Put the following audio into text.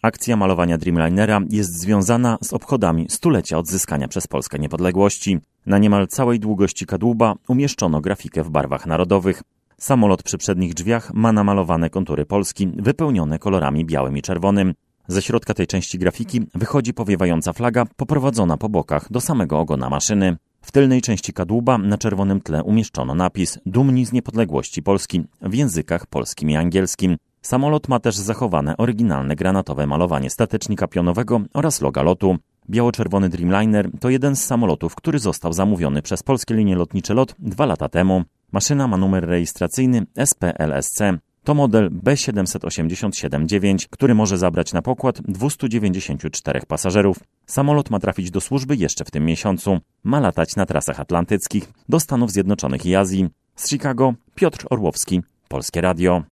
Akcja malowania Dreamlinera jest związana z obchodami stulecia odzyskania przez Polskę niepodległości. Na niemal całej długości kadłuba umieszczono grafikę w barwach narodowych. Samolot przy przednich drzwiach ma namalowane kontury Polski, wypełnione kolorami białym i czerwonym. Ze środka tej części grafiki wychodzi powiewająca flaga poprowadzona po bokach do samego ogona maszyny. W tylnej części kadłuba na czerwonym tle umieszczono napis „Dumni z niepodległości Polski” w językach polskim i angielskim. Samolot ma też zachowane oryginalne granatowe malowanie statecznika pionowego oraz loga lotu. Biało-czerwony Dreamliner to jeden z samolotów, który został zamówiony przez Polskie Linie Lotnicze LOT 2 lata temu. Maszyna ma numer rejestracyjny SPLSC. To model B787-9, który może zabrać na pokład 294 pasażerów. Samolot ma trafić do służby jeszcze w tym miesiącu. Ma latać na trasach atlantyckich do Stanów Zjednoczonych i Azji. Z Chicago Piotr Orłowski, Polskie Radio.